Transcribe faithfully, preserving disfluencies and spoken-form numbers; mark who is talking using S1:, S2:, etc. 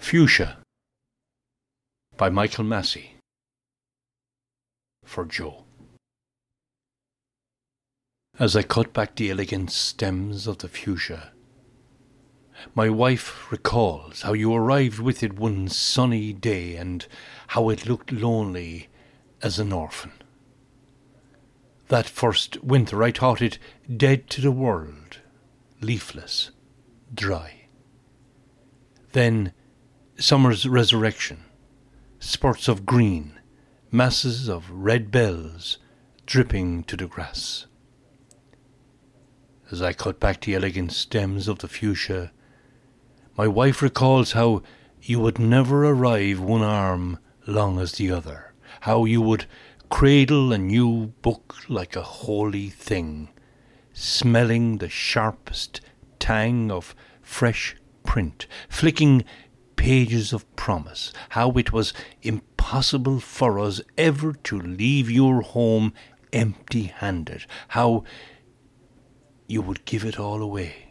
S1: Fuchsia by Michael Massey. For Joe. As I cut back the elegant stems of the fuchsia, my wife recalls how you arrived with it one sunny day and how it looked lonely as an orphan. That first winter I thought it dead to the world, leafless, dry. Then summer's resurrection, spurts of green, masses of red bells dripping to the grass. As I cut back the elegant stems of the fuchsia, my wife recalls how you would never arrive one arm long as the other, how you would cradle a new book like a holy thing, smelling the sharpest tang of fresh print, flicking pages of promise, how it was impossible for us ever to leave your home empty-handed, how you would give it all away.